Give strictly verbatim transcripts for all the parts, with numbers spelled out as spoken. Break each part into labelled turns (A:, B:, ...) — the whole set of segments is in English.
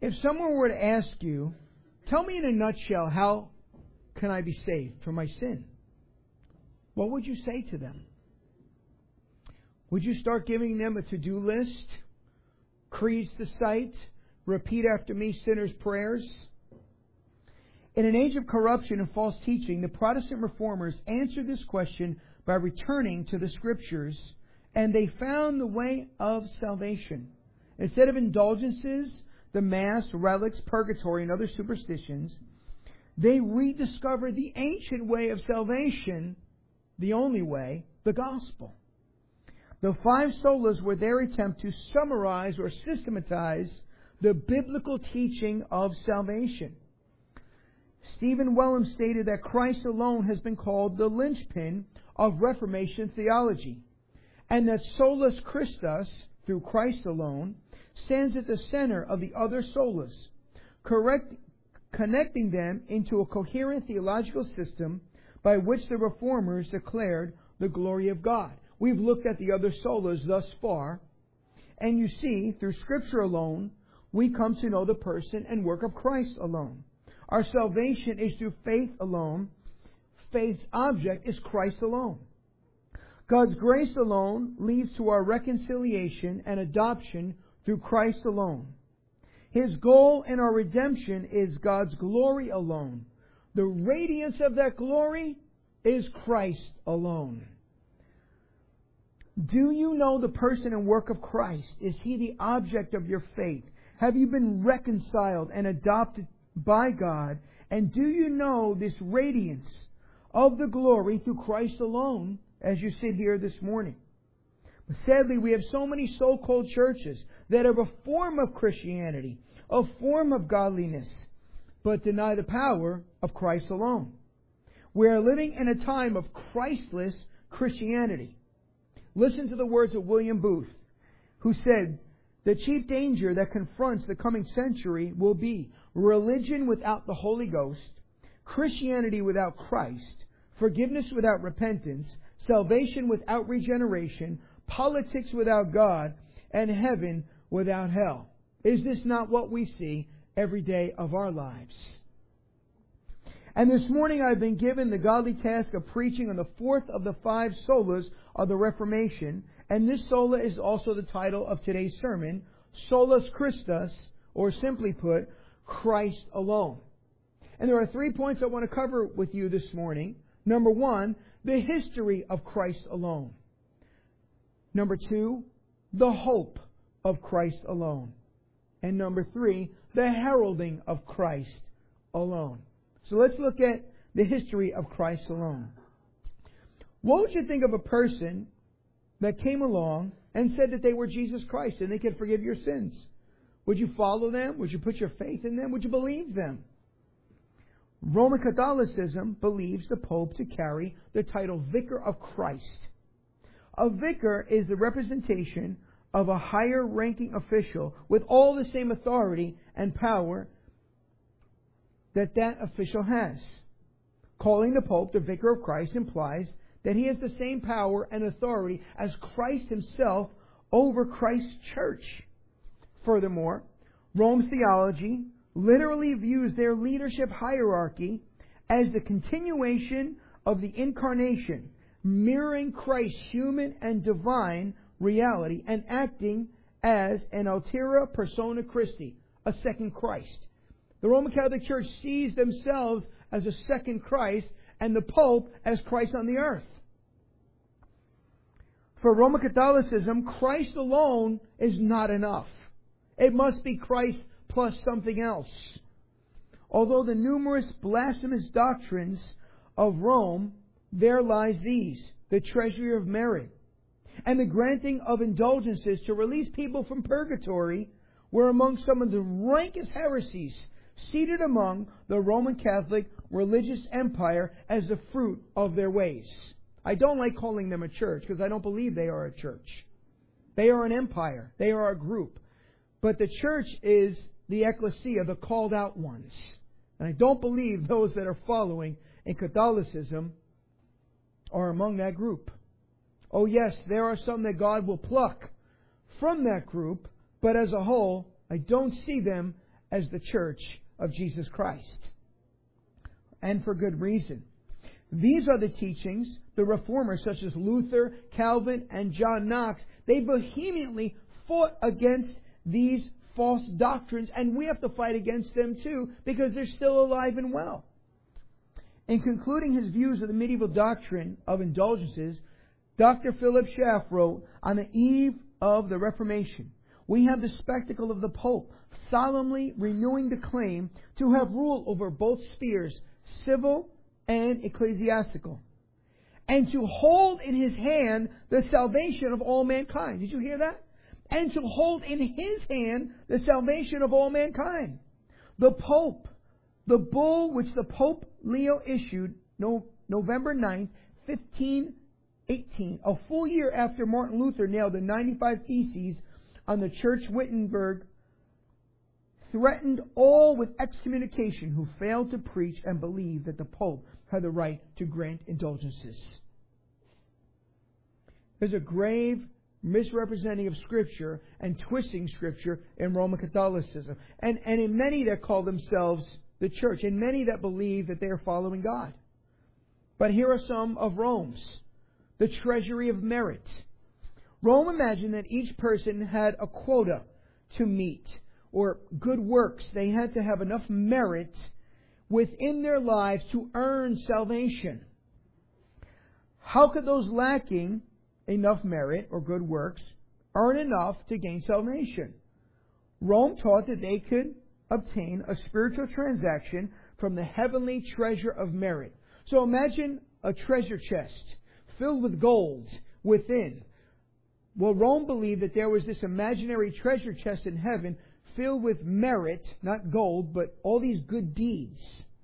A: If someone were to ask you, tell me in a nutshell, how can I be saved from my sin? What would you say to them? Would you start giving them a to-do list? Creeds to cite? Repeat after me sinners' prayers? In an age of corruption and false teaching, the Protestant reformers answered this question by returning to the Scriptures, and they found the way of salvation. Instead of indulgences, the Mass, relics, purgatory, and other superstitions, they rediscovered the ancient way of salvation, the only way, the gospel. The five solas were their attempt to summarize or systematize the biblical teaching of salvation. Stephen Wellum stated that Christ alone has been called the linchpin of Reformation theology, and that solus Christus, through Christ alone, stands at the center of the other solas, correct, connecting them into a coherent theological system by which the Reformers declared the glory of God. We've looked at the other solas thus far, and you see, through Scripture alone, we come to know the person and work of Christ alone. Our salvation is through faith alone. Faith's object is Christ alone. God's grace alone leads to our reconciliation and adoption through Christ alone. His goal in our redemption is God's glory alone. The radiance of that glory is Christ alone. Do you know the person and work of Christ? Is He the object of your faith? Have you been reconciled and adopted by God? And do you know this radiance of the glory through Christ alone as you sit here this morning? But sadly, we have so many so-called churches that have a form of Christianity, a form of godliness, but deny the power of Christ alone. We are living in a time of Christless Christianity. Listen to the words of William Booth, who said, "The chief danger that confronts the coming century will be religion without the Holy Ghost, Christianity without Christ, forgiveness without repentance, salvation without regeneration, politics without God, and heaven without hell." Is this not what we see every day of our lives? And this morning I've been given the godly task of preaching on the fourth of the five solas of the Reformation, and this sola is also the title of today's sermon, Solus Christus, or simply put, Christ alone. And there are three points I want to cover with you this morning. Number one, the history of Christ alone. Number two, the hope of Christ alone. And number three, the heralding of Christ alone. So let's look at the history of Christ alone. What would you think of a person that came along and said that they were Jesus Christ and they could forgive your sins? Would you follow them? Would you put your faith in them? Would you believe them? Roman Catholicism believes the Pope to carry the title Vicar of Christ. A vicar is the representation of a higher ranking official with all the same authority and power that that official has. Calling the Pope the Vicar of Christ implies that he has the same power and authority as Christ himself over Christ's church. Furthermore, Rome's theology literally views their leadership hierarchy as the continuation of the incarnation, mirroring Christ's human and divine reality and acting as an altera persona Christi, a second Christ. The Roman Catholic Church sees themselves as a second Christ and the Pope as Christ on the earth. For Roman Catholicism, Christ alone is not enough. It must be Christ plus something else. Although the numerous blasphemous doctrines of Rome, there lies these: the treasury of merit, and the granting of indulgences to release people from purgatory were among some of the rankest heresies seated among the Roman Catholic religious empire as the fruit of their ways. I don't like calling them a church because I don't believe they are a church. They are an empire. They are a group. But the church is the ecclesia, the called out ones. And I don't believe those that are following in Catholicism are among that group. Oh yes, there are some that God will pluck from that group, but as a whole, I don't see them as the Church of Jesus Christ. And for good reason. These are the teachings the reformers such as Luther, Calvin, and John Knox, they vehemently fought against these false doctrines, and we have to fight against them too because they're still alive and well. In concluding his views of the medieval doctrine of indulgences, Doctor Philip Schaff wrote, on the eve of the Reformation, we have the spectacle of the Pope solemnly renewing the claim to have rule over both spheres, civil and ecclesiastical, and to hold in his hand the salvation of all mankind. Did you hear that? And to hold in his hand the salvation of all mankind. The Pope, the bull which the Pope Leo issued no, November ninth, fifteen eighteen, a full year after Martin Luther nailed the ninety-five Theses on the church Wittenberg, threatened all with excommunication who failed to preach and believe that the Pope had the right to grant indulgences. There's a grave misrepresenting of Scripture and twisting Scripture in Roman Catholicism, and, and in many that call themselves the Church, and many that believe that they are following God. But here are some of Rome's. The treasury of merit. Rome imagined that each person had a quota to meet, or good works. They had to have enough merit within their lives to earn salvation. How could those lacking enough merit or good works earn enough to gain salvation? Rome taught that they could obtain a spiritual transaction from the heavenly treasure of merit. So imagine a treasure chest filled with gold within. Well, Rome believed that there was this imaginary treasure chest in heaven filled with merit, not gold, but all these good deeds.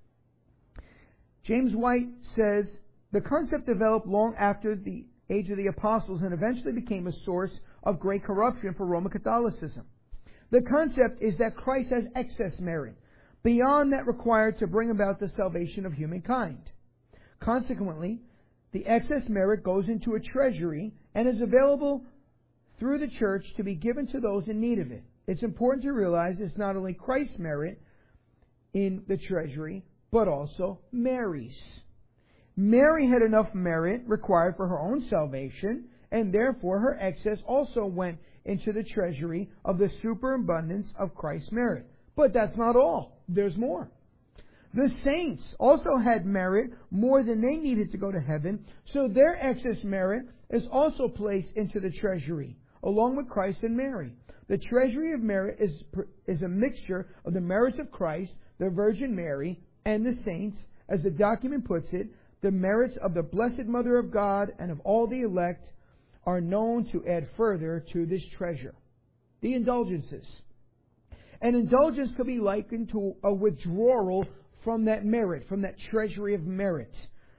A: James White says, the concept developed long after the age of the apostles and eventually became a source of great corruption for Roman Catholicism. The concept is that Christ has excess merit, beyond that required to bring about the salvation of humankind. Consequently, the excess merit goes into a treasury and is available through the church to be given to those in need of it. It's important to realize it's not only Christ's merit in the treasury, but also Mary's. Mary had enough merit required for her own salvation, and therefore her excess also went into the treasury of the superabundance of Christ's merit. But that's not all. There's more. The saints also had merit more than they needed to go to heaven, so their excess merit is also placed into the treasury, along with Christ and Mary. The treasury of merit is, is a mixture of the merits of Christ, the Virgin Mary, and the saints. As the document puts it, the merits of the Blessed Mother of God and of all the elect are known to add further to this treasure. The indulgences. An indulgence could be likened to a withdrawal from that merit, from that treasury of merit,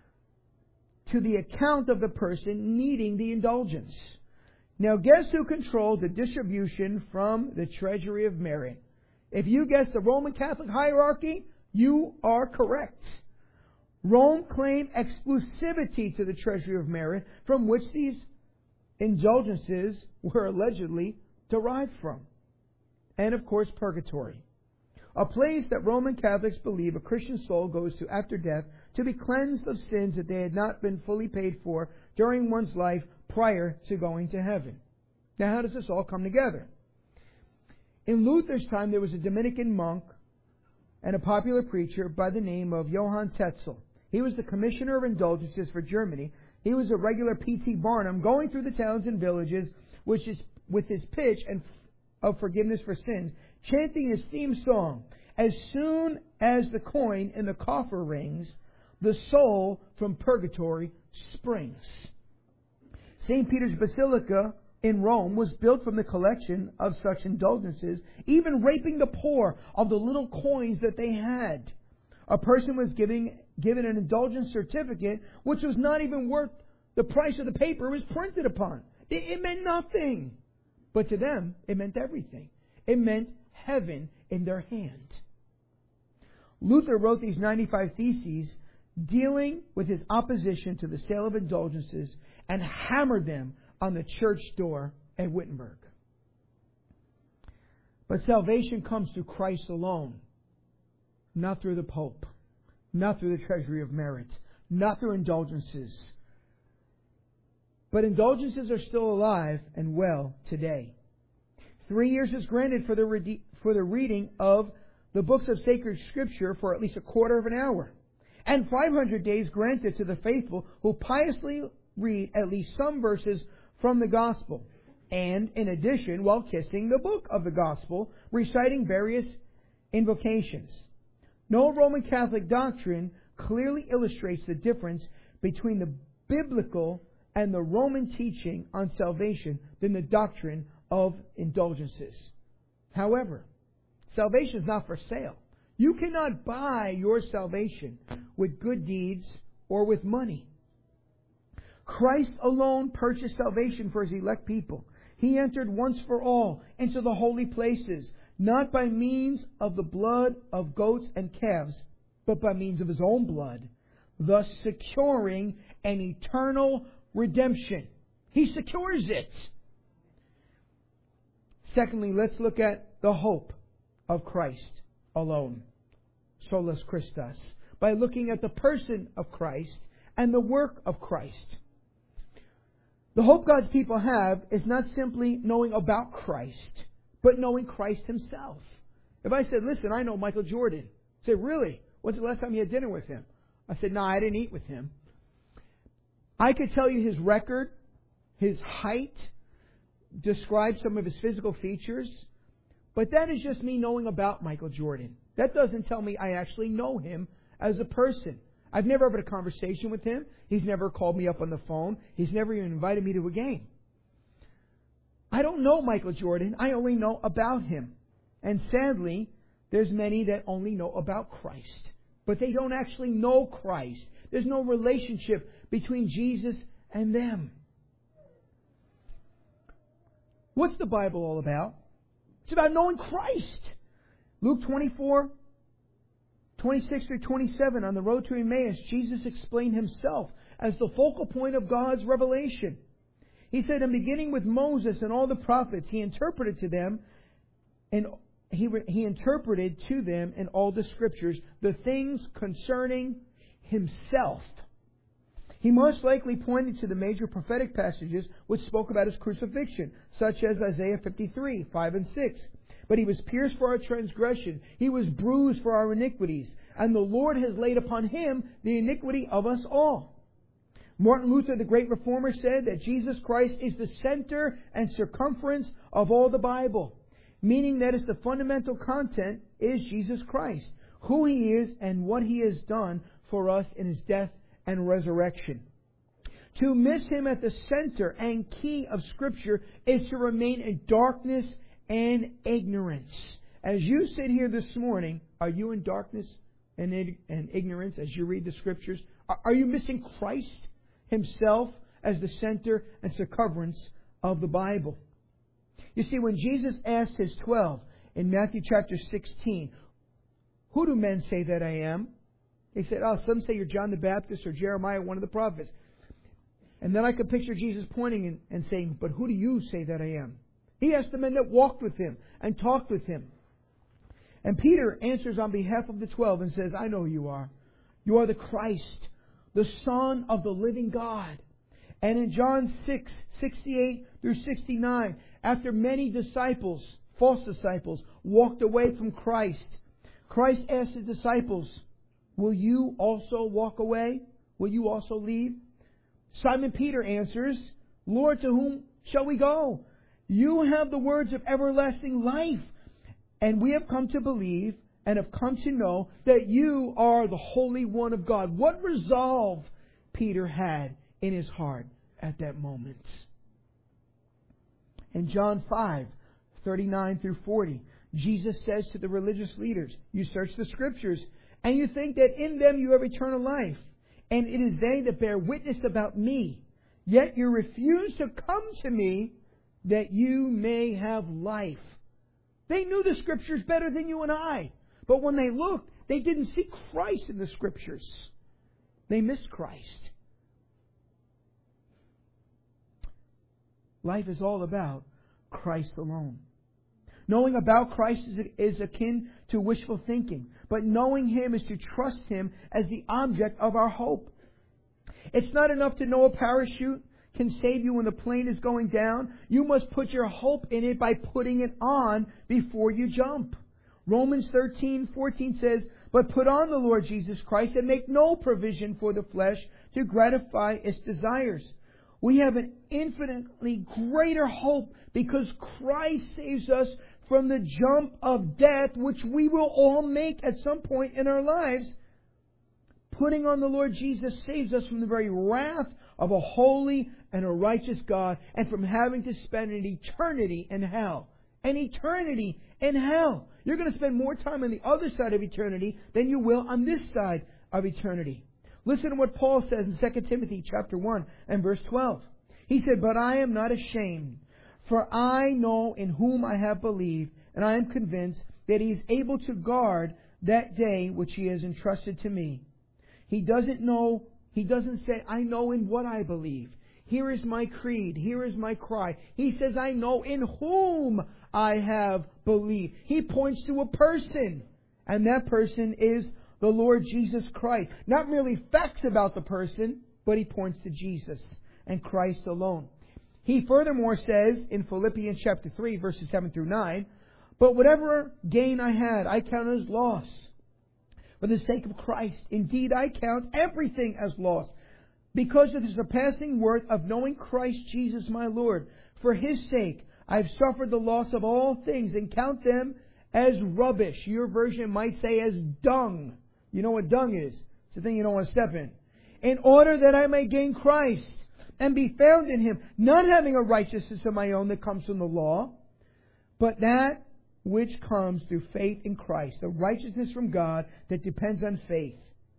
A: to the account of the person needing the indulgence. Now, guess who controls the distribution from the treasury of merit? If you guess the Roman Catholic hierarchy, you are correct. Rome claimed exclusivity to the treasury of merit from which these indulgences were allegedly derived from. And, of course, purgatory. A place that Roman Catholics believe a Christian soul goes to after death to be cleansed of sins that they had not been fully paid for during one's life prior to going to heaven. Now, how does this all come together? In Luther's time, there was a Dominican monk and a popular preacher by the name of Johann Tetzel. He was the commissioner of indulgences for Germany. He was a regular P T Barnum going through the towns and villages, which is with his pitch and of forgiveness for sins, chanting his theme song, as soon as the coin in the coffer rings, the soul from purgatory springs. Saint Peter's Basilica in Rome was built from the collection of such indulgences, even raping the poor of the little coins that they had. A person was giving, given an indulgence certificate which was not even worth the price of the paper it was printed upon. It, it meant nothing. But to them, it meant everything. It meant heaven in their hand. Luther wrote these ninety-five Theses dealing with his opposition to the sale of indulgences and hammered them on the church door at Wittenberg. But salvation comes through Christ alone, not through the Pope, not through the treasury of merit, not through indulgences. But indulgences are still alive and well today. Three years is granted for the rede- for the reading of the books of sacred Scripture for at least a quarter of an hour. And five hundred days granted to the faithful who piously read at least some verses from the Gospel. And, in addition, while kissing the book of the Gospel, reciting various invocations. No Roman Catholic doctrine clearly illustrates the difference between the biblical and the Roman teaching on salvation than the doctrine of indulgences. However, salvation is not for sale. You cannot buy your salvation with good deeds or with money. Christ alone purchased salvation for His elect people. He entered once for all into the holy places, not by means of the blood of goats and calves, but by means of His own blood, thus securing an eternal redemption. He secures it. Secondly, let's look at the hope of Christ alone. Solus Christus. By looking at the person of Christ and the work of Christ. The hope God's people have is not simply knowing about Christ, but knowing Christ Himself. If I said, listen, I know Michael Jordan. I said, really? When's the last time you had dinner with him? I said, no, I didn't eat with him. I could tell you his record, his height, describe some of his physical features, but that is just me knowing about Michael Jordan. That doesn't tell me I actually know him as a person. I've never had a conversation with him. He's never called me up on the phone. He's never even invited me to a game. I don't know Michael Jordan. I only know about him. And sadly, there's many that only know about Christ. But they don't actually know Christ. There's no relationship between Jesus and them. What's the Bible all about? It's about knowing Christ. Luke twenty-four, twenty-six through twenty-seven, on the road to Emmaus, Jesus explained Himself as the focal point of God's revelation. He said, in beginning with Moses and all the prophets, He interpreted to them, and he, he interpreted to them in all the Scriptures the things concerning Himself. He most likely pointed to the major prophetic passages which spoke about His crucifixion, such as Isaiah fifty-three, five and six. But He was pierced for our transgression. He was bruised for our iniquities. And the Lord has laid upon Him the iniquity of us all. Martin Luther, the great reformer, said that Jesus Christ is the center and circumference of all the Bible. Meaning that is the fundamental content is Jesus Christ. Who He is and what He has done for us in His death and resurrection. To miss Him at the center and key of Scripture is to remain in darkness and ignorance. As you sit here this morning, are you in darkness and, and ignorance as you read the Scriptures? Are, are you missing Christ Himself as the center and circumference of the Bible? You see, when Jesus asked His twelve in Matthew chapter sixteen, who do men say that I am? They said, oh, some say you're John the Baptist or Jeremiah, one of the prophets. And then I could picture Jesus pointing and, and saying, but who do you say that I am? He asked the men that walked with Him and talked with Him. And Peter answers on behalf of the twelve and says, I know who you are. You are the Christ, the Son of the living God. And in John six, sixty-eight through sixty-nine, after many disciples, false disciples, walked away from Christ, Christ asked His disciples, will you also walk away? Will you also leave? Simon Peter answers, Lord, to whom shall we go? You have the words of everlasting life. And we have come to believe and have come to know that you are the Holy One of God. What resolve Peter had in his heart at that moment. In John five, thirty-nine through forty, Jesus says to the religious leaders, you search the Scriptures, and you think that in them you have eternal life. And it is they that bear witness about me. Yet you refuse to come to me that you may have life. They knew the Scriptures better than you and I. But when they looked, they didn't see Christ in the Scriptures. They missed Christ. Life is all about Christ alone. Knowing about Christ is, is akin to wishful thinking, but knowing Him is to trust Him as the object of our hope. It's not enough to know a parachute can save you when the plane is going down. You must put your hope in it by putting it on before you jump. Romans thirteen fourteen says, "But put on the Lord Jesus Christ and make no provision for the flesh to gratify its desires." We have an infinitely greater hope because Christ saves us from the jump of death, which we will all make at some point in our lives. Putting on the Lord Jesus saves us from the very wrath of a holy and a righteous God, and from having to spend an eternity in hell. An eternity in hell. You're going to spend more time on the other side of eternity than you will on this side of eternity. Listen to what Paul says in Second Timothy chapter one and verse twelve. He said, "But I am not ashamed, for I know in whom I have believed, and I am convinced that He is able to guard that day which He has entrusted to me." He doesn't know, he doesn't say, "I know in what I believe. Here is my creed. Here is my cry." He says, "I know in whom I have believed." He points to a person, and that person is the Lord Jesus Christ. Not merely facts about the person, but he points to Jesus and Christ alone. He furthermore says in Philippians chapter three, verses seven through nine, "But whatever gain I had, I count as loss for the sake of Christ. Indeed, I count everything as loss, because of the surpassing worth of knowing Christ Jesus my Lord. For His sake, I have suffered the loss of all things and count them as rubbish." Your version might say as dung. You know what dung is? It's the thing you don't want to step in. "In order that I may gain Christ and be found in Him, not having a righteousness of my own that comes from the law, but that which comes through faith in Christ, the righteousness from God that depends on faith,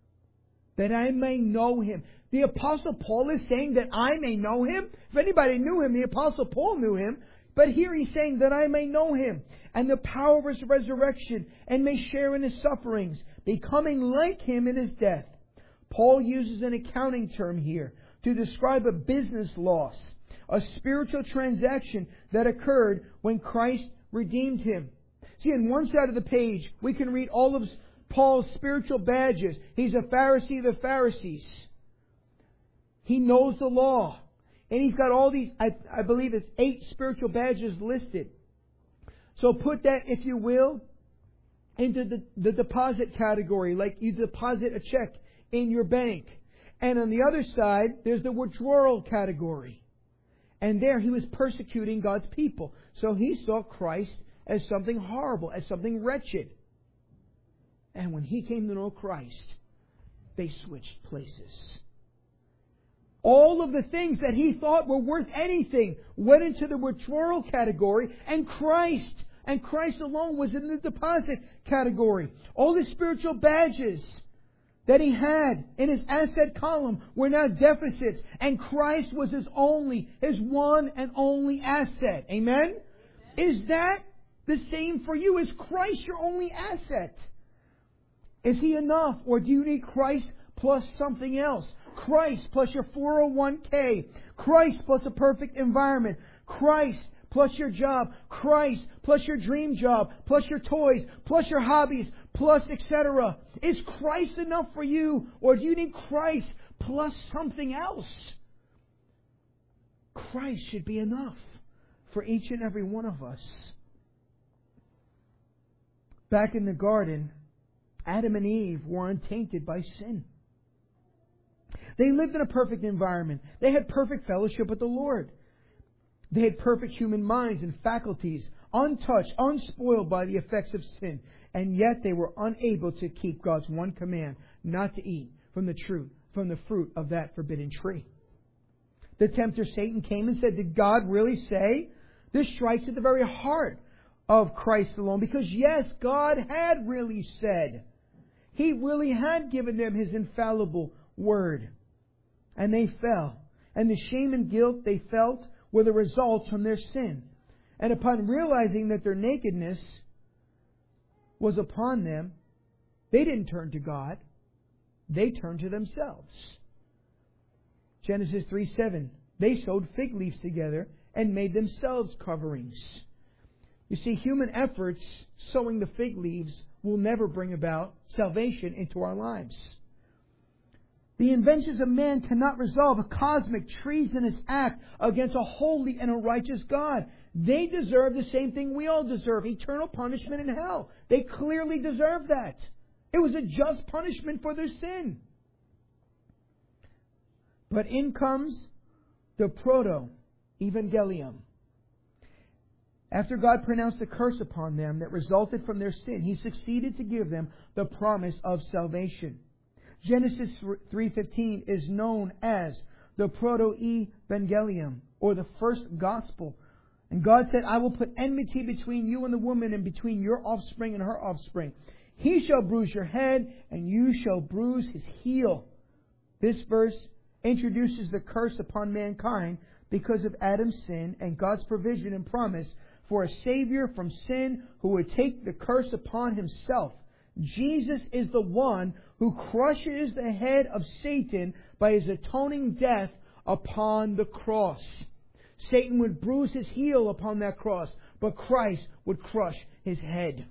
A: that I may know Him." The Apostle Paul is saying that I may know Him. If anybody knew Him, the Apostle Paul knew Him. But here he's saying that I may know Him and the power of His resurrection, and may share in His sufferings, becoming like Him in His death. Paul uses an accounting term here to describe a business loss, a spiritual transaction that occurred when Christ redeemed him. See, on one side of the page, we can read all of Paul's spiritual badges. He's a Pharisee of the Pharisees. He knows the law. And he's got all these, I, I believe it's eight spiritual badges listed. So put that, if you will, into the, the deposit category, like you deposit a check in your bank. And on the other side, there's the withdrawal category. And there he was persecuting God's people. So he saw Christ as something horrible, as something wretched. And when he came to know Christ, they switched places. All of the things that he thought were worth anything went into the withdrawal category, and Christ, and Christ alone was in the deposit category. All the spiritual badges that he had in his asset column were now deficits, and Christ was his only, his one and only asset. Amen? Is that the same for you? Is Christ your only asset? Is He enough? Or do you need Christ plus something else? Christ plus your four oh one k. Christ plus a perfect environment. Christ plus your job. Christ plus your dream job. Plus your toys. Plus your hobbies. Plus et cetera. Is Christ enough for you? Or do you need Christ plus something else? Christ should be enough for each and every one of us. Back in the garden, Adam and Eve were untainted by sin. They lived in a perfect environment. They had perfect fellowship with the Lord. They had perfect human minds and faculties, untouched, unspoiled by the effects of sin. And yet they were unable to keep God's one command, not to eat from the truth, from the fruit of that forbidden tree. The tempter Satan came and said, did God really say? This strikes at the very heart of Christ alone. Because yes, God had really said. He really had given them His infallible word. And they fell. And the shame and guilt they felt were the results from their sin. And upon realizing that their nakedness was upon them, they didn't turn to God. They turned to themselves. Genesis three seven. They sewed fig leaves together and made themselves coverings. You see, human efforts sowing the fig leaves will never bring about salvation into our lives. The inventions of man cannot resolve a cosmic treasonous act against a holy and a righteous God. They deserve the same thing we all deserve, eternal punishment in hell. They clearly deserve that. It was a just punishment for their sin. But in comes the proto-evangelium. After God pronounced a curse upon them that resulted from their sin, He succeeded to give them the promise of salvation. Genesis three fifteen is known as the proto-evangelium, or the first gospel. And God said, I will put enmity between you and the woman, and between your offspring and her offspring. He shall bruise your head, and you shall bruise his heel. This verse introduces the curse upon mankind because of Adam's sin and God's provision and promise for a Savior from sin who would take the curse upon Himself. Jesus is the one who crushes the head of Satan by His atoning death upon the cross. Satan would bruise his heel upon that cross, but Christ would crush his head.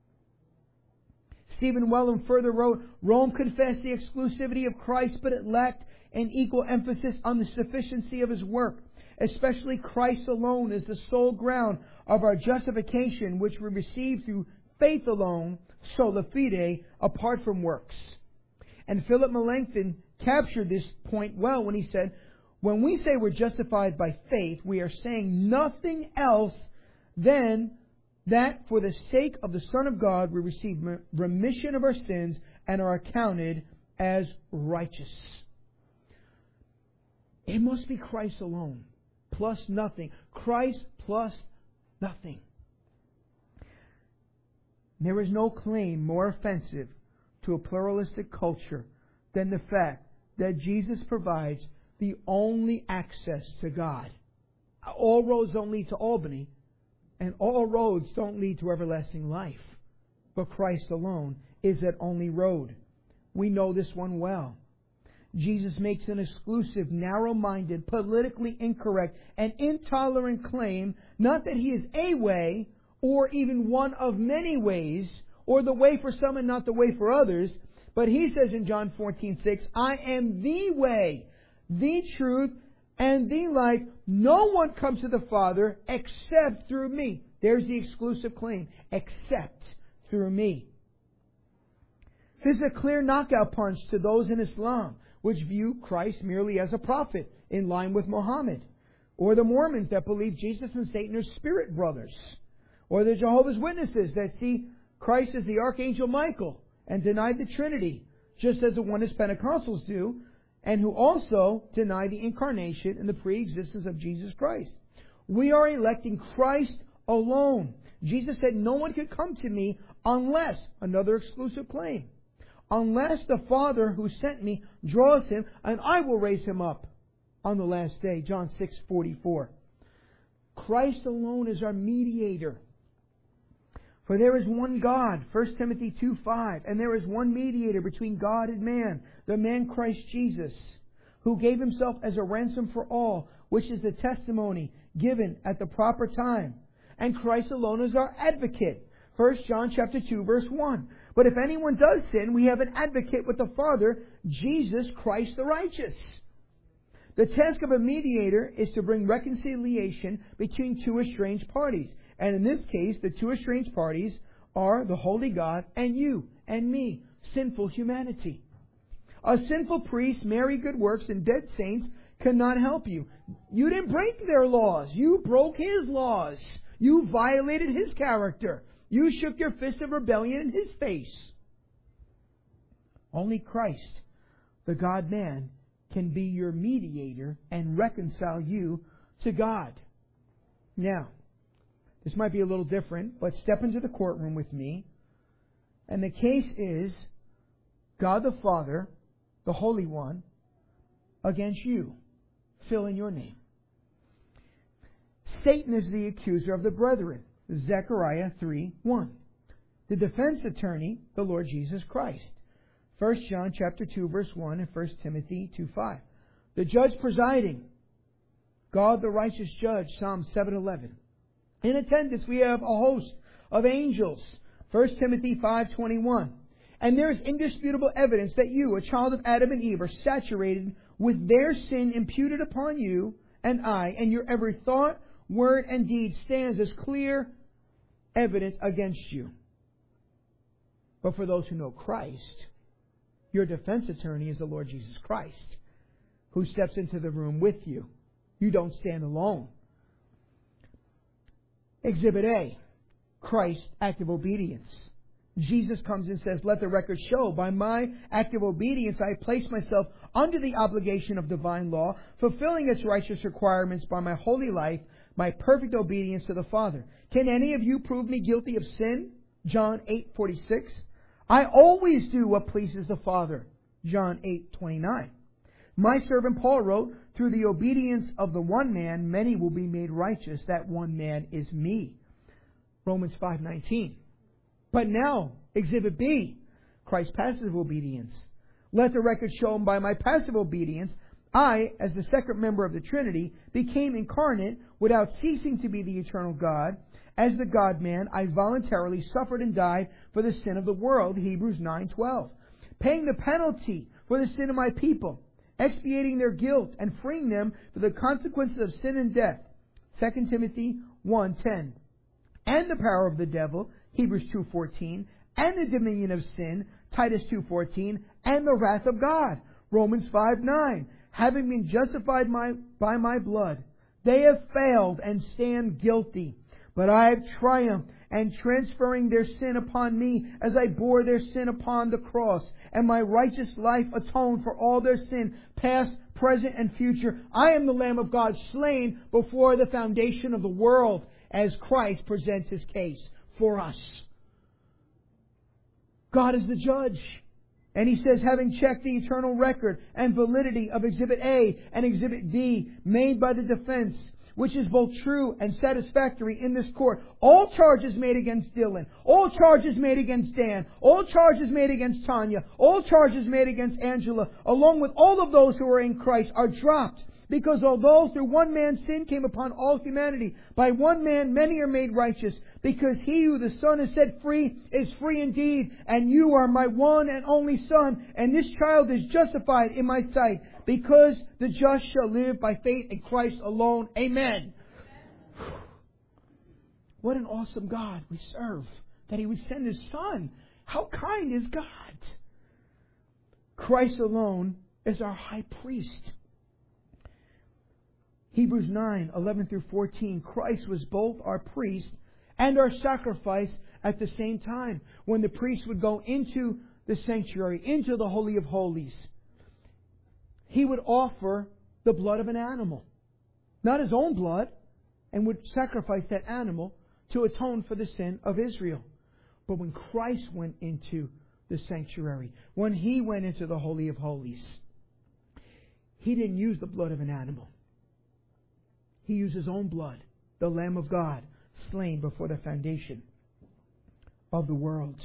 A: Stephen Wellum further wrote, Rome confessed the exclusivity of Christ, but it lacked an equal emphasis on the sufficiency of His work. Especially Christ alone is the sole ground of our justification, which we receive through faith alone, sola fide, apart from works. And Philip Melanchthon captured this point well when he said, when we say we're justified by faith, we are saying nothing else than that for the sake of the Son of God we receive remission of our sins and are accounted as righteous. It must be Christ alone, plus nothing. Christ plus nothing. There is no claim more offensive to a pluralistic culture than the fact that Jesus provides the only access to God. All roads don't lead to Albany, and all roads don't lead to everlasting life. But Christ alone is that only road. We know this one well. Jesus makes an exclusive, narrow-minded, politically incorrect, and intolerant claim, not that He is a way, or even one of many ways, or the way for some and not the way for others, but He says in John fourteen six, I am the way, the truth, and the life. No one comes to the Father except through me. There's the exclusive claim. Except through me. This is a clear knockout punch to those in Islam, which view Christ merely as a prophet, in line with Muhammad. Or the Mormons that believe Jesus and Satan are spirit brothers. Or the Jehovah's Witnesses that see Christ as the Archangel Michael and deny the Trinity, just as the Oneness Pentecostals do, and who also deny the incarnation and the pre-existence of Jesus Christ. We are electing Christ alone. Jesus said, no one can come to me unless, another exclusive claim, unless the Father who sent me draws him, and I will raise him up on the last day. John six forty-four. Christ alone is our mediator. For there is one God, First Timothy two five, and there is one mediator between God and man, the man Christ Jesus, who gave Himself as a ransom for all, which is the testimony given at the proper time. And Christ alone is our advocate. First John chapter two, verse one. But if anyone does sin, we have an advocate with the Father, Jesus Christ the righteous. The task of a mediator is to bring reconciliation between two estranged parties. And in this case, the two estranged parties are the holy God and you and me, sinful humanity. A sinful priest, merry good works, and dead saints cannot help you. You didn't break their laws. You broke His laws. You violated His character. You shook your fist of rebellion in His face. Only Christ, the God-man, can be your mediator and reconcile you to God. Now, this might be a little different, but step into the courtroom with me. And the case is God the Father, the Holy One, against you. Fill in your name. Satan is the accuser of the brethren. Zechariah three one. The defense attorney, the Lord Jesus Christ. First John chapter two, verse one, and First Timothy two five. The judge presiding, God the righteous judge, Psalm seven eleven. In attendance, we have a host of angels. First Timothy five twenty-one. And there is indisputable evidence that you, a child of Adam and Eve, are saturated with their sin imputed upon you and I, and your every thought, word, and deed stands as clear evidence against you. But for those who know Christ, your defense attorney is the Lord Jesus Christ, who steps into the room with you. You don't stand alone. Exhibit A, Christ's active obedience. Jesus comes and says, let the record show, by my active obedience I place myself under the obligation of divine law, fulfilling its righteous requirements by my holy life, my perfect obedience to the Father. Can any of you prove me guilty of sin? John eight forty-six. I always do what pleases the Father. John eight twenty-nine. My servant Paul wrote, through the obedience of the one man, many will be made righteous. That one man is me. Romans five nineteen. But now, Exhibit B, Christ's passive obedience. Let the record show by my passive obedience, I, as the second member of the Trinity, became incarnate without ceasing to be the eternal God. As the God-man, I voluntarily suffered and died for the sin of the world, Hebrews nine twelve, paying the penalty for the sin of my people, expiating their guilt and freeing them from the consequences of sin and death, Second Timothy one ten, and the power of the devil, Hebrews two fourteen, and the dominion of sin, Titus two fourteen, and the wrath of God, Romans five nine, having been justified my, by my blood. They have failed and stand guilty, but I have triumphed, and transferring their sin upon me as I bore their sin upon the cross, and my righteous life atoned for all their sin, past, present, and future. I am the Lamb of God slain before the foundation of the world, as Christ presents His case for us. God is the judge. And He says, having checked the eternal record and validity of Exhibit A and Exhibit B made by the defense, which is both true and satisfactory in this court, all charges made against Dylan, all charges made against Dan, all charges made against Tanya, all charges made against Angela, along with all of those who are in Christ, are dropped. Because although through one man sin came upon all humanity, by one man many are made righteous. Because he who the Son has set free is free indeed. And you are my one and only Son. And this child is justified in my sight. Because the just shall live by faith in Christ alone. Amen. Amen. What an awesome God we serve. That He would send His Son. How kind is God? Christ alone is our high priest. Hebrews nine eleven through fourteen. Christ was both our priest and our sacrifice at the same time. When the priest would go into the sanctuary, into the Holy of Holies, he would offer the blood of an animal. Not his own blood, and would sacrifice that animal to atone for the sin of Israel. But when Christ went into the sanctuary, when He went into the Holy of Holies, He didn't use the blood of an animal. He used His own blood, the Lamb of God, slain before the foundation of the world.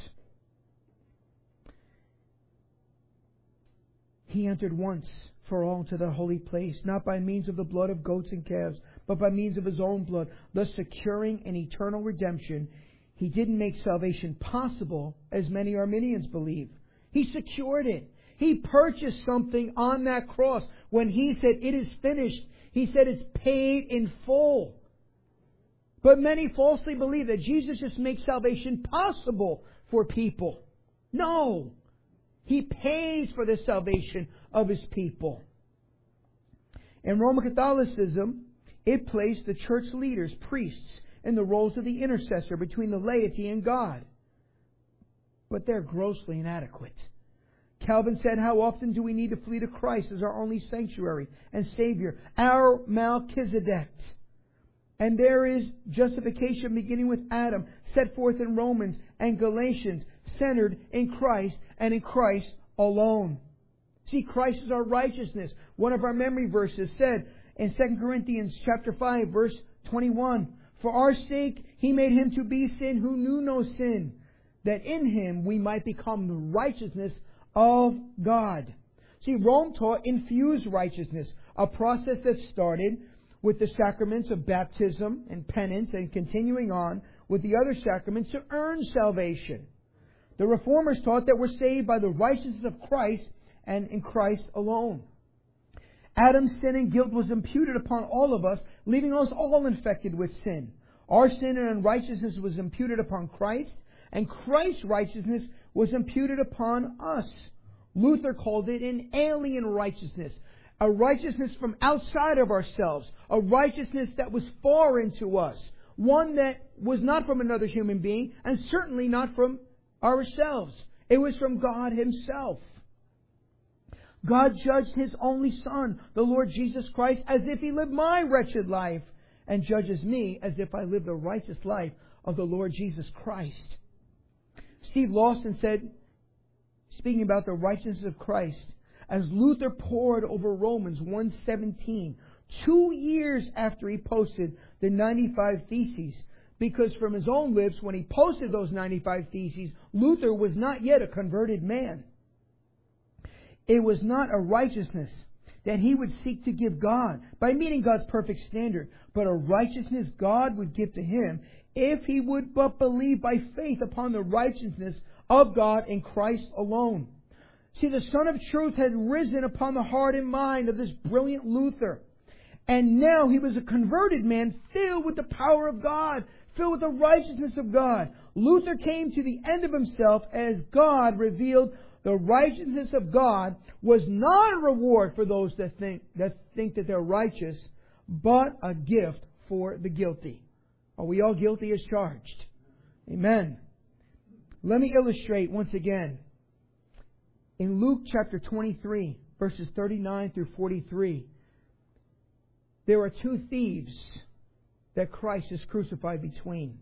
A: He entered once for all into the holy place, not by means of the blood of goats and calves, but by means of His own blood, thus securing an eternal redemption. He didn't make salvation possible, as many Arminians believe. He secured it. He purchased something on that cross. When He said, it is finished, He said it's paid in full. But many falsely believe that Jesus just makes salvation possible for people. No. He pays for the salvation of His people. In Roman Catholicism, it placed the church leaders, priests, in the roles of the intercessor between the laity and God. But they're grossly inadequate. Calvin said, how often do we need to flee to Christ as our only sanctuary and Savior, our Melchizedek? And there is justification beginning with Adam, set forth in Romans and Galatians, centered in Christ and in Christ alone. See, Christ is our righteousness. One of our memory verses said in Second Corinthians chapter five, verse twenty-one, for our sake He made Him to be sin who knew no sin, that in Him we might become the righteousness of God. See, Rome taught infused righteousness, a process that started with the sacraments of baptism and penance and continuing on with the other sacraments to earn salvation. The Reformers taught that we're saved by the righteousness of Christ and in Christ alone. Adam's sin and guilt was imputed upon all of us, leaving us all infected with sin. Our sin and unrighteousness was imputed upon Christ, and Christ's righteousness was imputed upon us. Luther called it an alien righteousness, a righteousness from outside of ourselves, a righteousness that was foreign to us, one that was not from another human being, and certainly not from ourselves. It was from God Himself. God judged His only Son, the Lord Jesus Christ, as if He lived my wretched life, and judges me as if I lived the righteous life of the Lord Jesus Christ. Steve Lawson said, speaking about the righteousness of Christ, as Luther pored over Romans one seventeen, two years after he posted the ninety-five Theses, because from his own lips, when he posted those ninety-five Theses, Luther was not yet a converted man. It was not a righteousness that he would seek to give God by meeting God's perfect standard, but a righteousness God would give to him if he would but believe by faith upon the righteousness of God in Christ alone. See, the Son of Truth had risen upon the heart and mind of this brilliant Luther. And now he was a converted man filled with the power of God, filled with the righteousness of God. Luther came to the end of himself as God revealed the righteousness of God was not a reward for those that think that think that they're righteous, but a gift for the guilty. Are we all guilty as charged? Amen. Let me illustrate once again. In Luke chapter twenty-three, verses thirty-nine through forty-three, there are two thieves that Christ is crucified between.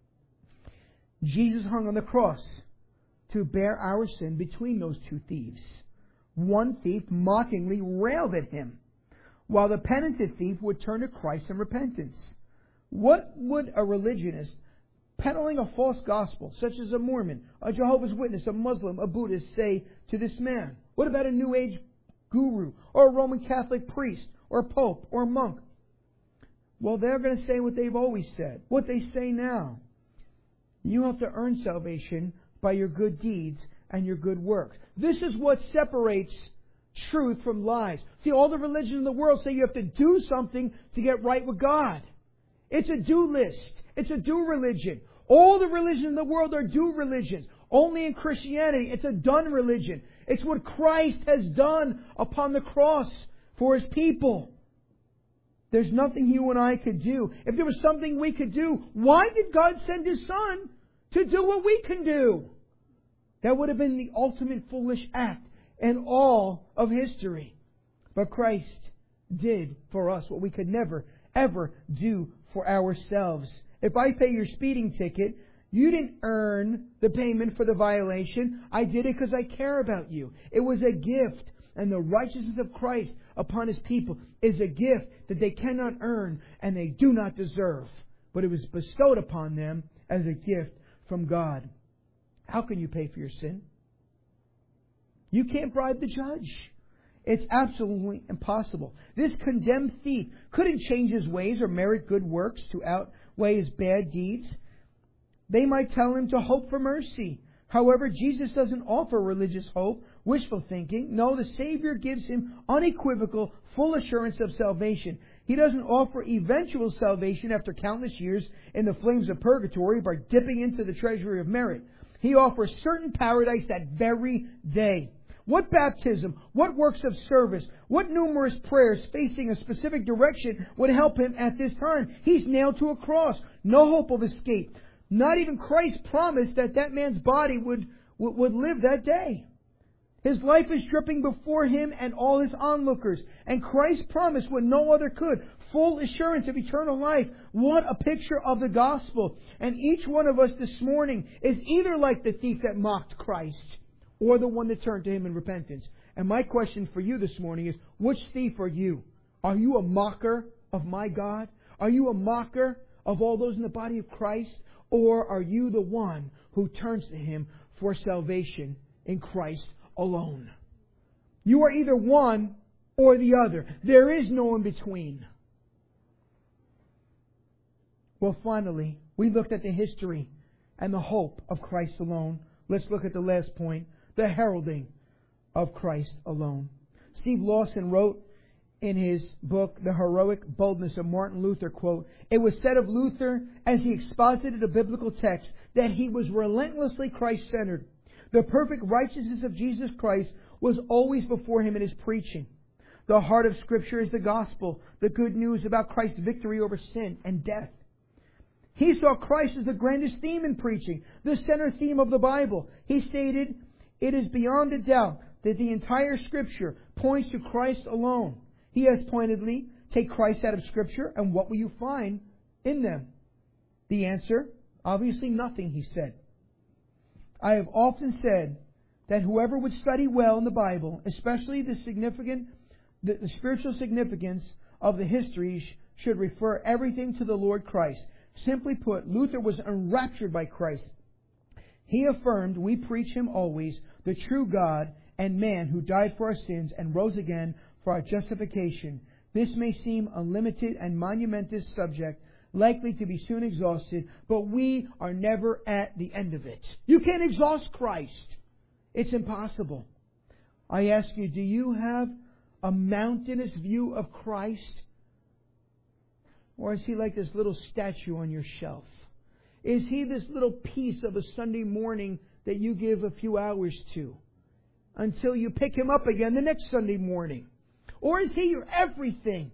A: Jesus hung on the cross to bear our sin between those two thieves. One thief mockingly railed at Him, while the penitent thief would turn to Christ in repentance. What would a religionist peddling a false gospel, such as a Mormon, a Jehovah's Witness, a Muslim, a Buddhist, say to this man? What about a New Age guru, or a Roman Catholic priest, or pope, or monk? Well, they're going to say what they've always said, what they say now. You have to earn salvation by your good deeds and your good works. This is what separates truth from lies. See, all the religions in the world say you have to do something to get right with God. It's a do list. It's a do religion. All the religions in the world are do religions. Only in Christianity, it's a done religion. It's what Christ has done upon the cross for His people. There's nothing you and I could do. If there was something we could do, why did God send His Son to do what we can do? That would have been the ultimate foolish act in all of history. But Christ did for us what we could never, ever do for ourselves. If I pay your speeding ticket, you didn't earn the payment for the violation. I did it because I care about you. It was a gift. And the righteousness of Christ upon His people is a gift that they cannot earn and they do not deserve. But it was bestowed upon them as a gift from God. How can you pay for your sin? You can't bribe the judge. It's absolutely impossible. This condemned thief couldn't change his ways or merit good works to outweigh his bad deeds. They might tell him to hope for mercy. However, Jesus doesn't offer religious hope, wishful thinking. No, the Savior gives him unequivocal, full assurance of salvation. He doesn't offer eventual salvation after countless years in the flames of purgatory by dipping into the treasury of merit. He offers certain paradise that very day. What baptism, what works of service, what numerous prayers facing a specific direction would help him at this time? He's nailed to a cross. No hope of escape. Not even Christ promised that that man's body would, would, would live that day. His life is dripping before him and all his onlookers. And Christ promised what no other could. Full assurance of eternal life. What a picture of the gospel. And each one of us this morning is either like the thief that mocked Christ or the one that turned to Him in repentance. And my question for you this morning is, which thief are you? Are you a mocker of my God? Are you a mocker of all those in the body of Christ? Or are you the one who turns to Him for salvation in Christ alone? You are either one or the other. There is no in between. Well, finally, we looked at the history and the hope of Christ alone. Let's look at the last point, the heralding of Christ alone. Steve Lawson wrote in his book, The Heroic Boldness of Martin Luther, quote, "It was said of Luther as he exposited a biblical text that he was relentlessly Christ-centered. The perfect righteousness of Jesus Christ was always before him in his preaching. The heart of Scripture is the gospel, the good news about Christ's victory over sin and death. He saw Christ as the grandest theme in preaching, the center theme of the Bible. He stated, 'It is beyond a doubt that the entire Scripture points to Christ alone.' He has pointedly, take Christ out of Scripture, and what will you find in them? The answer, obviously nothing, he said. I have often said that whoever would study well in the Bible, especially the significant, the, the spiritual significance of the histories, should refer everything to the Lord Christ. Simply put, Luther was enraptured by Christ. He affirmed, we preach Him always, the true God and man who died for our sins and rose again for our justification. This may seem a limited and monumentous subject, likely to be soon exhausted, but we are never at the end of it. You can't exhaust Christ. It's impossible. I ask you, do you have a mountainous view of Christ? Or is He like this little statue on your shelf? Is He this little piece of a Sunday morning that you give a few hours to until you pick Him up again the next Sunday morning? Or is He your everything?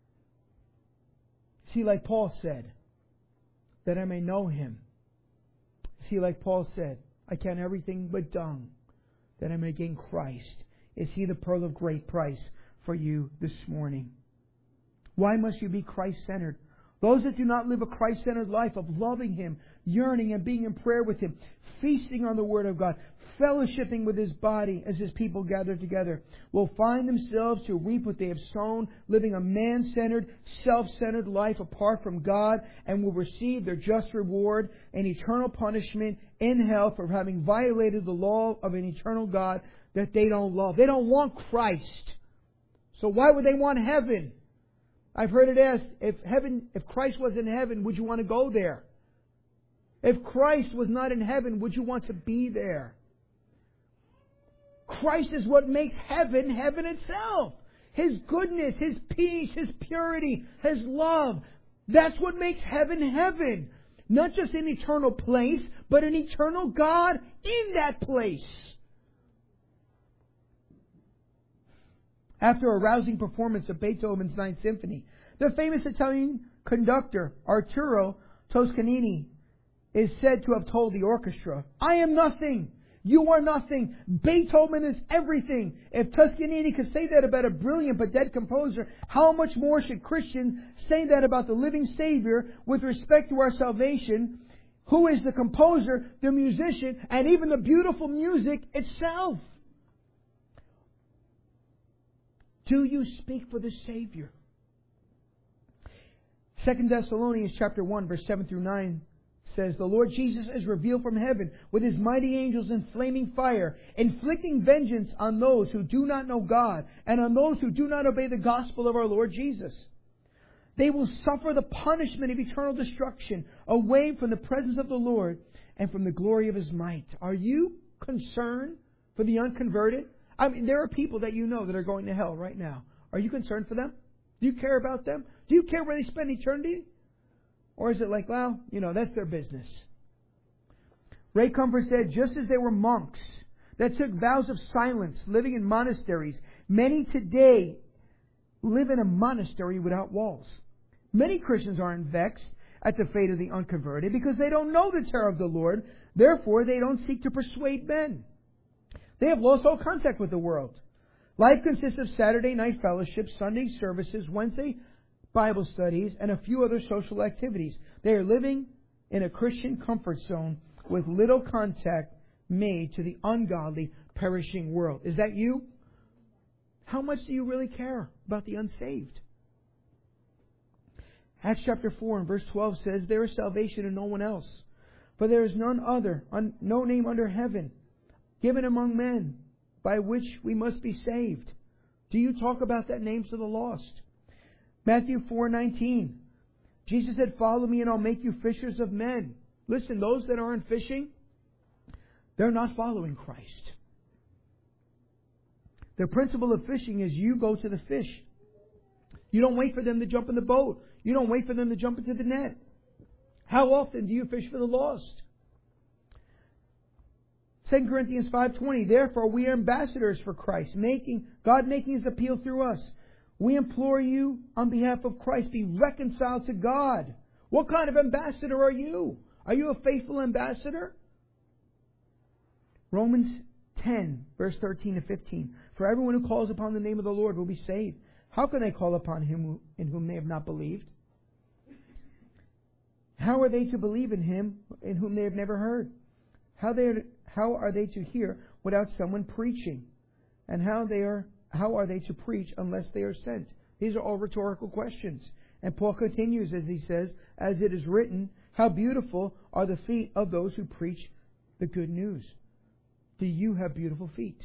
A: Is He like Paul said, that I may know Him? Is He like Paul said, I count everything but dung, that I may gain Christ? Is He the pearl of great price for you this morning? Why must you be Christ-centered? Those that do not live a Christ-centered life of loving Him, yearning and being in prayer with Him, feasting on the Word of God, fellowshipping with His body as His people gather together, will find themselves to reap what they have sown, living a man-centered, self-centered life apart from God, and will receive their just reward and eternal punishment in hell for having violated the law of an eternal God that they don't love. They don't want Christ. So why would they want heaven? I've heard it asked, if heaven, if Christ was in heaven, would you want to go there? If Christ was not in heaven, would you want to be there? Christ is what makes heaven, heaven itself. His goodness, His peace, His purity, His love. That's what makes heaven, heaven. Not just an eternal place, but an eternal God in that place. After a rousing performance of Beethoven's Ninth Symphony, the famous Italian conductor Arturo Toscanini is said to have told the orchestra, I am nothing. You are nothing. Beethoven is everything. If Toscanini could say that about a brilliant but dead composer, how much more should Christians say that about the living Savior with respect to our salvation, who is the composer, the musician, and even the beautiful music itself? Do you speak for the Savior? Second Thessalonians chapter one, verse seven through nine says, the Lord Jesus is revealed from heaven with His mighty angels in flaming fire, inflicting vengeance on those who do not know God and on those who do not obey the gospel of our Lord Jesus. They will suffer the punishment of eternal destruction away from the presence of the Lord and from the glory of His might. Are you concerned for the unconverted? I mean, there are people that you know that are going to hell right now. Are you concerned for them? Do you care about them? Do you care where they spend eternity? Or is it like, well, you know, that's their business? Ray Comfort said, just as there were monks that took vows of silence, living in monasteries, many today live in a monastery without walls. Many Christians aren't vexed at the fate of the unconverted because they don't know the terror of the Lord. Therefore, they don't seek to persuade men. They have lost all contact with the world. Life consists of Saturday night fellowships, Sunday services, Wednesday Bible studies, and a few other social activities. They are living in a Christian comfort zone with little contact made to the ungodly, perishing world. Is that you? How much do you really care about the unsaved? Acts chapter four and verse twelve says, there is salvation in no one else, for there is none other, un- no name under heaven, given among men, by which we must be saved. Do you talk about that name to the lost? Matthew four nineteen. Jesus said, follow me and I'll make you fishers of men. Listen, those that aren't fishing, they're not following Christ. The principle of fishing is you go to the fish. You don't wait for them to jump in the boat. You don't wait for them to jump into the net. How often do you fish for the lost? Second Corinthians five twenty, therefore we are ambassadors for Christ, making God making His appeal through us. We implore you on behalf of Christ, be reconciled to God. What kind of ambassador are you? Are you a faithful ambassador? Romans ten, verse thirteen to fifteen. For everyone who calls upon the name of the Lord will be saved. How can they call upon Him in whom they have not believed? How are they to believe in Him in whom they have never heard? How they are, how are they to hear without someone preaching? And how they are how are they to preach unless they are sent? These are all rhetorical questions. And Paul continues as he says, as it is written, how beautiful are the feet of those who preach the good news. Do you have beautiful feet?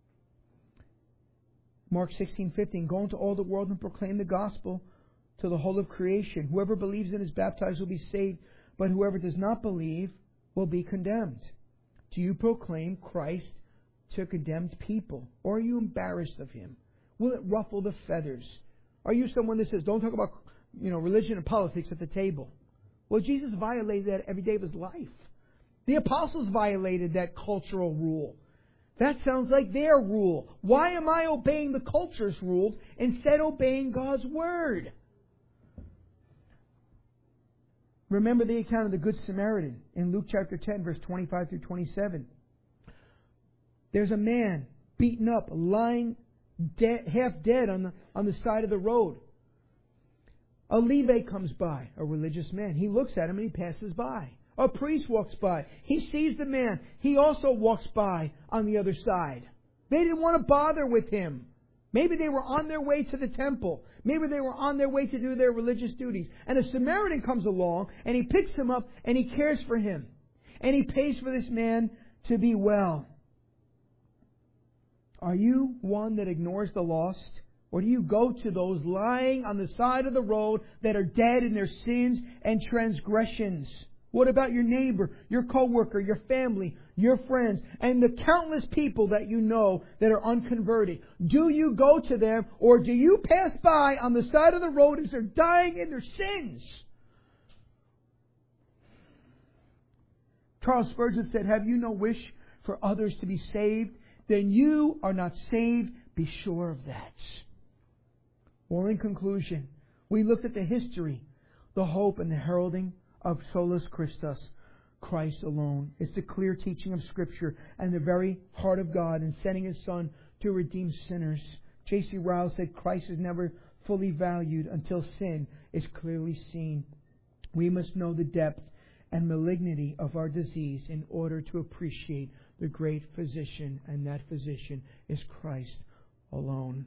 A: Mark sixteen fifteen, go into all the world and proclaim the gospel to the whole of creation. Whoever believes and is baptized will be saved, but whoever does not believe will be condemned. Do you proclaim Christ to condemned people? Or are you embarrassed of Him? Will it ruffle the feathers? Are you someone that says, don't talk about you know, religion and politics at the table? Well, Jesus violated that every day of His life. The apostles violated that cultural rule. That sounds like their rule. Why am I obeying the culture's rules instead of obeying God's Word? Remember the account of the Good Samaritan in Luke chapter ten, verse twenty-five through twenty-seven. There's a man beaten up, lying dead, half dead on the, on the side of the road. A Levite comes by, a religious man. He looks at him and he passes by. A priest walks by. He sees the man. He also walks by on the other side. They didn't want to bother with him. Maybe they were on their way to the temple. Maybe they were on their way to do their religious duties. And a Samaritan comes along and he picks him up and he cares for him. And he pays for this man to be well. Are you one that ignores the lost? Or do you go to those lying on the side of the road that are dead in their sins and transgressions? What about your neighbor, your coworker, your family, your friends, and the countless people that you know that are unconverted? Do you go to them, or do you pass by on the side of the road as they're dying in their sins? Charles Spurgeon said, have you no wish for others to be saved? Then you are not saved. Be sure of that. Well, in conclusion, we looked at the history, the hope, and the heralding of Solus Christus, Christ alone. It's the clear teaching of Scripture and the very heart of God in sending His Son to redeem sinners. J C Ryle said Christ is never fully valued until sin is clearly seen. We must know the depth and malignity of our disease in order to appreciate the great physician, and that physician is Christ alone.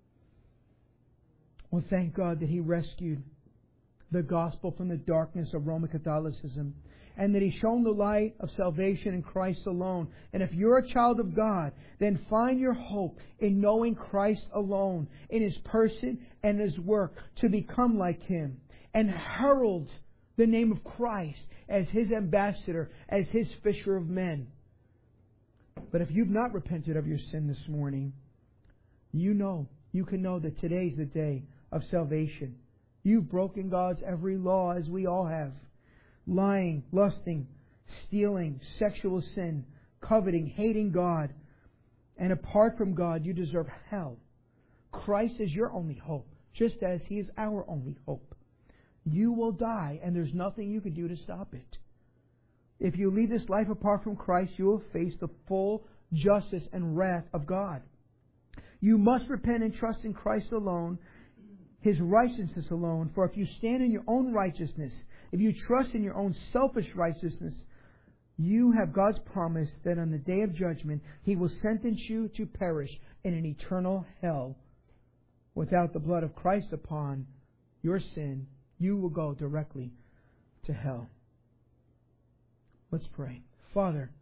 A: Well, thank God that He rescued the gospel from the darkness of Roman Catholicism, and that He shone the light of salvation in Christ alone. And if you're a child of God, then find your hope in knowing Christ alone, in His person and His work, to become like Him and herald the name of Christ as His ambassador, as His fisher of men. But if you've not repented of your sin this morning, you know, you can know that today's the day of salvation. You've broken God's every law, as we all have. Lying, lusting, stealing, sexual sin, coveting, hating God. And apart from God, you deserve hell. Christ is your only hope, just as He is our only hope. You will die, and there's nothing you can do to stop it. If you lead this life apart from Christ, you will face the full justice and wrath of God. You must repent and trust in Christ alone, His righteousness alone. For if you stand in your own righteousness, if you trust in your own selfish righteousness, you have God's promise that on the day of judgment, He will sentence you to perish in an eternal hell. Without the blood of Christ upon your sin, you will go directly to hell. Let's pray. Father,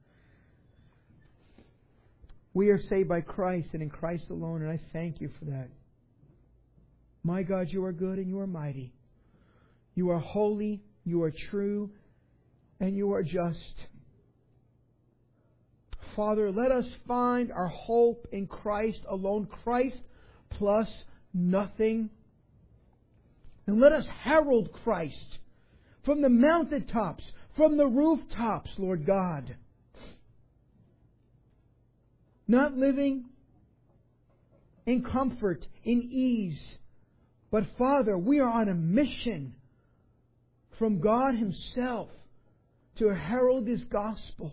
A: we are saved by Christ and in Christ alone, and I thank You for that. My God, You are good and You are mighty. You are holy, you are true, and you are just. Father, let us find our hope in Christ alone. Christ plus nothing. And let us herald Christ from the mountaintops, from the rooftops, Lord God. Not living in comfort, in ease. But Father, we are on a mission from God Himself to herald His gospel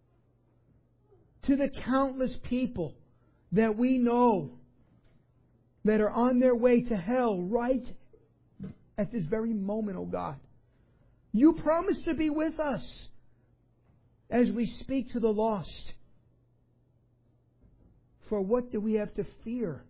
A: to the countless people that we know that are on their way to hell right at this very moment, oh God. You promise to be with us as we speak to the lost. For what do we have to fear?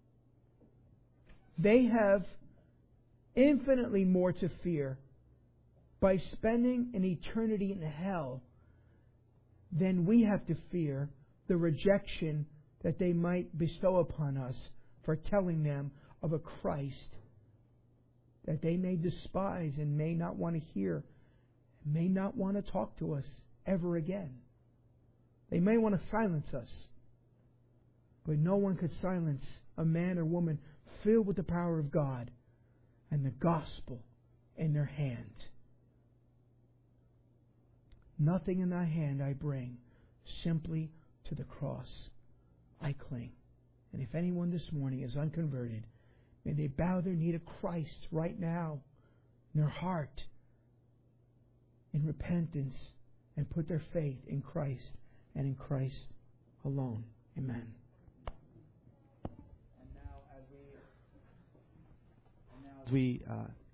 A: They have infinitely more to fear by spending an eternity in hell than we have to fear the rejection that they might bestow upon us for telling them of a Christ that they may despise and may not want to hear, may not want to talk to us ever again. They may want to silence us, but no one could silence a man or woman filled with the power of God and the gospel in their hand. Nothing in thy hand I bring, simply to the cross I cling. And if anyone this morning is unconverted, may they bow their knee to Christ right now in their heart in repentance and put their faith in Christ and in Christ alone. Amen.
B: And now as we, and now as we uh,